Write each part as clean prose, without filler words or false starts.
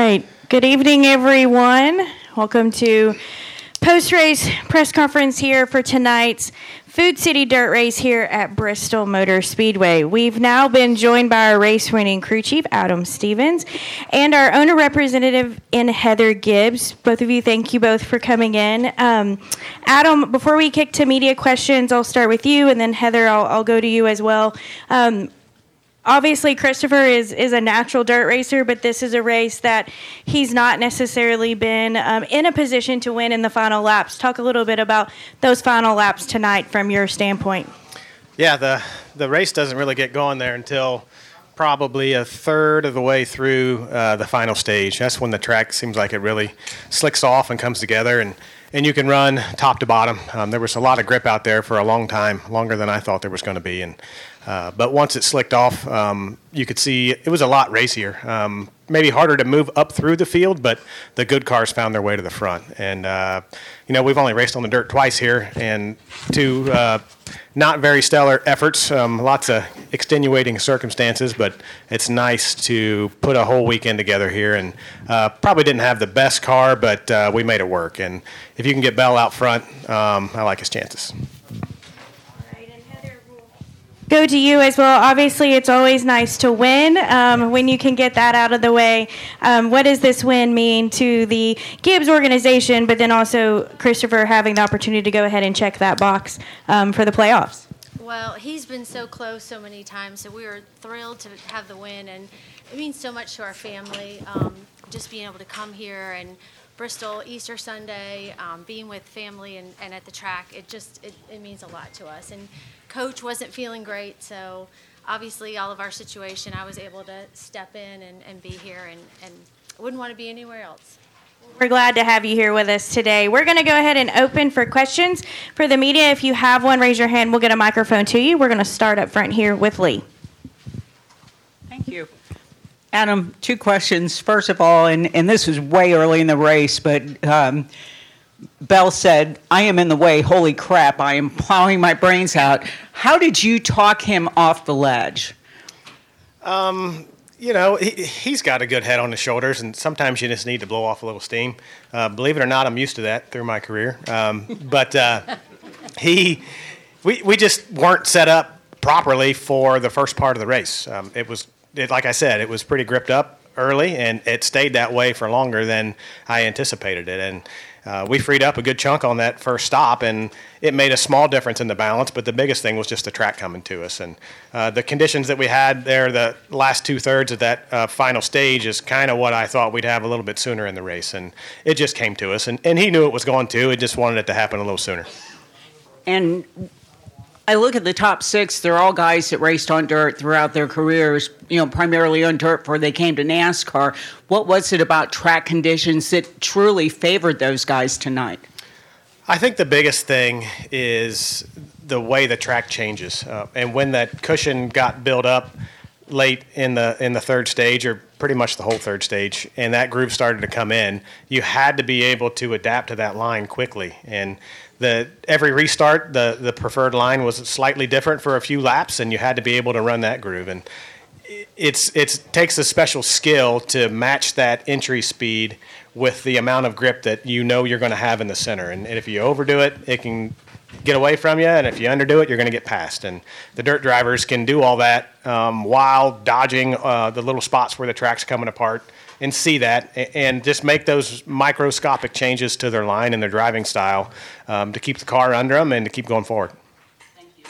right. Good evening, everyone. Welcome to post-race press conference here for tonight's Food City Dirt Race here at Bristol Motor Speedway. We've now been joined by our race-winning crew chief, Adam Stevens, and our owner representative in Heather Gibbs. Both of you, thank you both for coming in. Adam, before we kick to media questions, I'll start with you, and then Heather, I'll go to you as well. Obviously, Christopher is a natural dirt racer, but this is a race that he's not necessarily been in a position to win in the final laps. Talk a little bit about those final laps tonight from your standpoint. Yeah, the race doesn't really get going there until probably a third of the way through the final stage. That's when the track seems like it really slicks off and comes together, and you can run top to bottom. There was a lot of grip out there for a long time, longer than I thought there was going to be. But once it slicked off, you could see it was a lot racier. Maybe harder to move up through the field, but the good cars found their way to the front. And, we've only raced on the dirt twice here, and two not very stellar efforts, lots of extenuating circumstances, but it's nice to put a whole weekend together here. And probably didn't have the best car, but we made it work. And if you can get Bell out front, I like his chances. Go to you as well. Obviously, it's always nice to win when you can get that out of the way. What does this win mean to the Gibbs organization, but then also Christopher having the opportunity to go ahead and check that box for the playoffs? Well, he's been so close so many times, so we were thrilled to have the win, and it means so much to our family, just being able to come here and Bristol, Easter Sunday, being with family and at the track, it means a lot to us. And Coach wasn't feeling great, so obviously all of our situation, I was able to step in and be here, and wouldn't want to be anywhere else. We're glad to have you here with us today. We're going to go ahead and open for questions for the media. If you have one, raise your hand. We'll get a microphone to you. We're going to start up front here with Lee. Thank you. Adam, two questions. First of all, and this was way early in the race, but Bell said, "I am in the way. Holy crap, I am plowing my brains out." How did you talk him off the ledge? He's got a good head on his shoulders, and sometimes you just need to blow off a little steam. Believe it or not, I'm used to that through my career. We just weren't set up properly for the first part of the race. Like I said, it was pretty gripped up early, and it stayed that way for longer than I anticipated it. And we freed up a good chunk on that first stop, and it made a small difference in the balance, but the biggest thing was just the track coming to us. And the conditions that we had there, the last two-thirds of that final stage is kind of what I thought we'd have a little bit sooner in the race, and it just came to us. And he knew it was going to. He just wanted it to happen a little sooner. And I look at the top six, they're all guys that raced on dirt throughout their careers, primarily on dirt before they came to NASCAR. What was it about track conditions that truly favored those guys tonight? I think the biggest thing is the way the track changes. And when that cushion got built up late in the third stage, or pretty much the whole third stage, and that groove started to come in, you had to be able to adapt to that line quickly. And every restart, the preferred line was slightly different for a few laps, and you had to be able to run that groove. And it takes a special skill to match that entry speed with the amount of grip that you're going to have in the center. And if you overdo it, it can get away from you, and if you underdo it, you're going to get past. And the dirt drivers can do all that while dodging the little spots where the track's coming apart, and see that, and just make those microscopic changes to their line and their driving style to keep the car under them and to keep going forward. Thank you.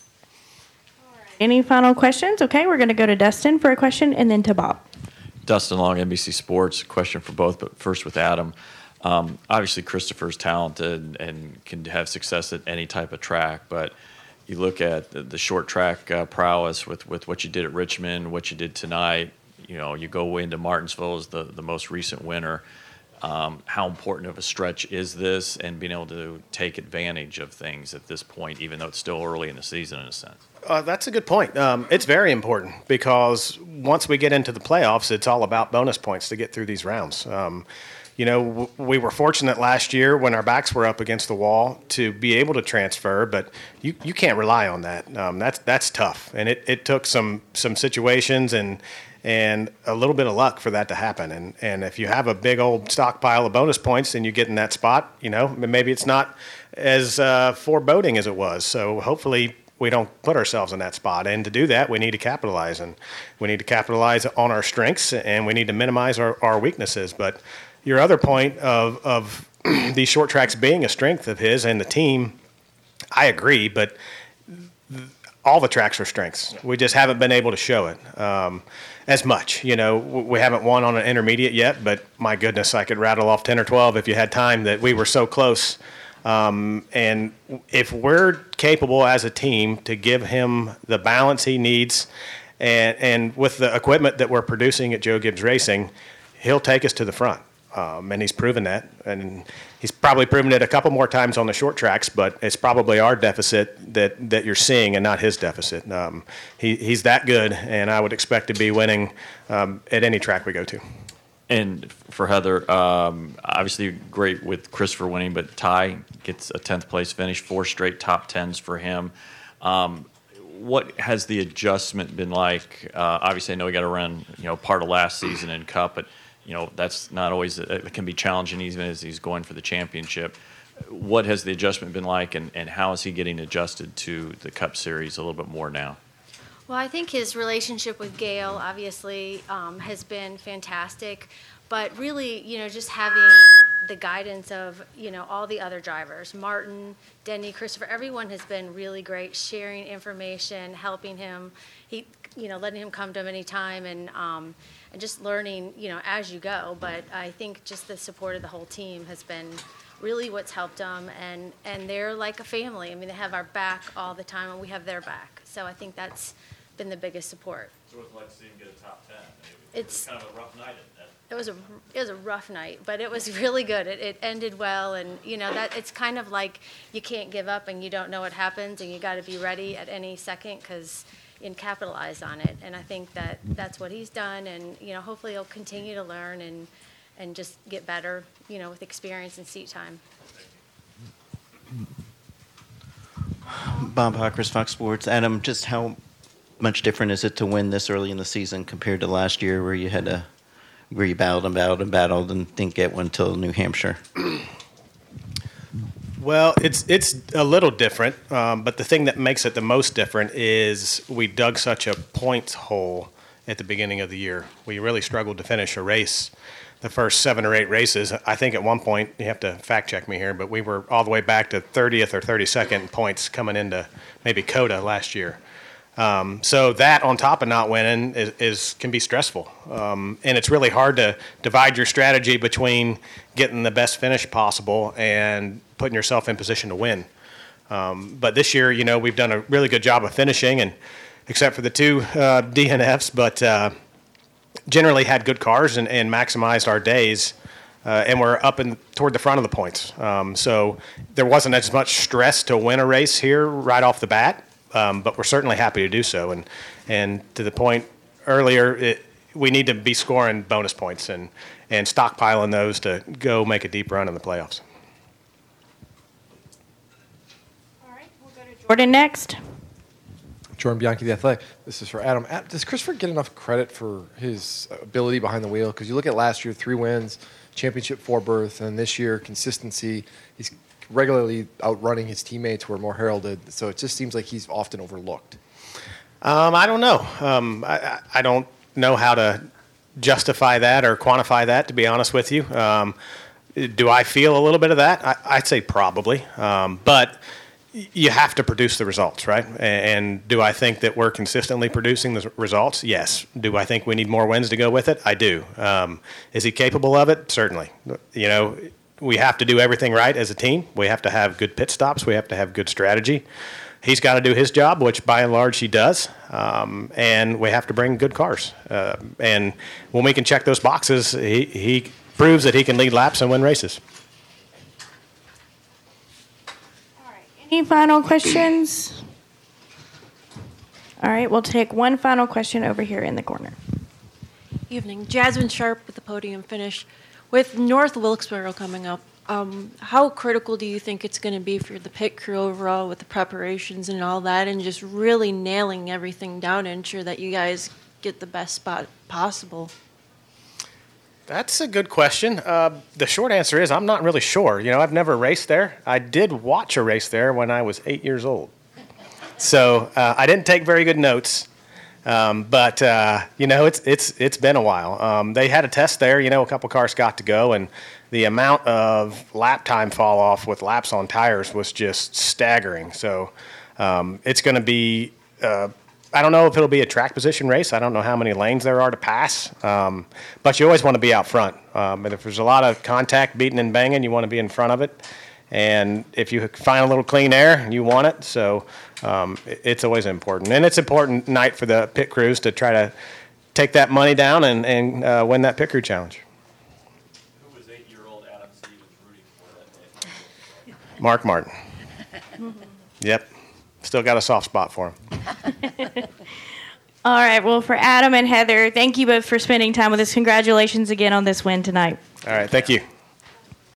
All right. Any final questions? Okay, we're going to go to Dustin for a question, and then to Bob. Dustin Long, NBC Sports. Question for both, but first with Adam. Obviously, Christopher's talented and can have success at any type of track, but you look at the short track prowess with what you did at Richmond, what you did tonight. You go into Martinsville as the most recent winner. How important of a stretch is this, and being able to take advantage of things at this point, even though it's still early in the season in a sense? That's a good point. It's very important because once we get into the playoffs, it's all about bonus points to get through these rounds. we were fortunate last year when our backs were up against the wall to be able to transfer, but you can't rely on that. That's tough, and it took some situations and a little bit of luck for that to happen. And if you have a big old stockpile of bonus points and you get in that spot, maybe it's not as foreboding as it was. So hopefully we don't put ourselves in that spot. And to do that, we need to capitalize. And we need to capitalize on our strengths, and we need to minimize our weaknesses. But your other point of these short tracks being a strength of his and the team, I agree, but all the tracks are strengths. We just haven't been able to show it as much. We haven't won on an intermediate yet, but my goodness, I could rattle off 10 or 12 if you had time that we were so close. And if we're capable as a team to give him the balance he needs, and with the equipment that we're producing at Joe Gibbs Racing, he'll take us to the front. And he's proven that. And he's probably proven it a couple more times on the short tracks, but it's probably our deficit that you're seeing and not his deficit. He's that good, and I would expect to be winning at any track we go to. And for Heather, obviously great with Christopher winning, but Ty gets a 10th place finish, 4 straight top 10s for him. What has the adjustment been like? Obviously, I know he got to run, part of last season in Cup, but that's not always. It can be challenging even as he's going for the championship. What has the adjustment been like, and how is he getting adjusted to the Cup Series a little bit more now? Well, I think his relationship with Gail obviously has been fantastic, but really, just having the guidance of, all the other drivers, Martin, Denny, Christopher, everyone has been really great, sharing information, helping him, letting him come to him anytime, and just learning, as you go. But I think just the support of the whole team has been really what's helped them, and they're like a family. I mean, they have our back all the time, and we have their back. So I think that's been the biggest support. So it was like to see him get a top 10. It's kind of a rough night at that. It was a rough night, but it was really good. It ended well, and that it's kind of like you can't give up, and you don't know what happens, and you got to be ready at any second and capitalize on it. And I think that's what he's done, and hopefully he'll continue to learn and just get better, with experience and seat time. Bob Hockers, Fox Sports. Adam, just how much different is it to win this early in the season compared to last year where you battled and didn't get one till New Hampshire? Well, it's a little different, but the thing that makes it the most different is we dug such a points hole at the beginning of the year. We really struggled to finish a race. The first 7 or 8 races, I think at one point, you have to fact check me here, but we were all the way back to 30th or 32nd in points coming into maybe COTA last year. So that on top of not winning can be stressful. And it's really hard to divide your strategy between getting the best finish possible and putting yourself in position to win. But this year, we've done a really good job of finishing, and except for the 2 DNFs, but generally had good cars and maximized our days. And we're up toward the front of the points. So there wasn't as much stress to win a race here right off the bat. But we're certainly happy to do so. And to the point earlier, we need to be scoring bonus points and stockpiling those to go make a deep run in the playoffs. All right, we'll go to Jordan next. Jordan Bianchi, The Athletic. This is for Adam. Does Christopher get enough credit for his ability behind the wheel? Because you look at last year, 3 wins, championship 4 berth, and this year, consistency. He's regularly outrunning his teammates who are more heralded, so it just seems like he's often overlooked. I don't know. I don't know how to justify that or quantify that, to be honest with you. Do I feel a little bit of that? I'd say probably. But you have to produce the results, right? And do I think that we're consistently producing the results? Yes. Do I think we need more wins to go with it? I do. Is he capable of it? Certainly. We have to do everything right as a team. We have to have good pit stops. We have to have good strategy. He's got to do his job, which by and large he does. And we have to bring good cars. And when we can check those boxes, he proves that he can lead laps and win races. All right, any final questions? All right, we'll take one final question over here in the corner. Evening. Jasmine Sharp with the Podium Finish. With North Wilkesboro coming up, how critical do you think it's going to be for the pit crew overall with the preparations and all that, and just really nailing everything down to ensure that you guys get the best spot possible? That's a good question. The short answer is I'm not really sure. I've never raced there. I did watch a race there when I was 8 years old. So I didn't take very good notes. But it's been a while. They had a test there. A couple cars got to go, and the amount of lap time fall off with laps on tires was just staggering. So it's going to be. I don't know if it'll be a track position race. I don't know how many lanes there are to pass. But you always want to be out front. And if there's a lot of contact, beating and banging, you want to be in front of it. And if you find a little clean air, you want it. So it's always important. And it's an important night for the pit crews to try to take that money down and win that pit crew challenge. Who was 8-year-old Adam Stevens rooting for that day? Mark Martin. Yep. Still got a soft spot for him. All right. Well, for Adam and Heather, thank you both for spending time with us. Congratulations again on this win tonight. All right. Thank you.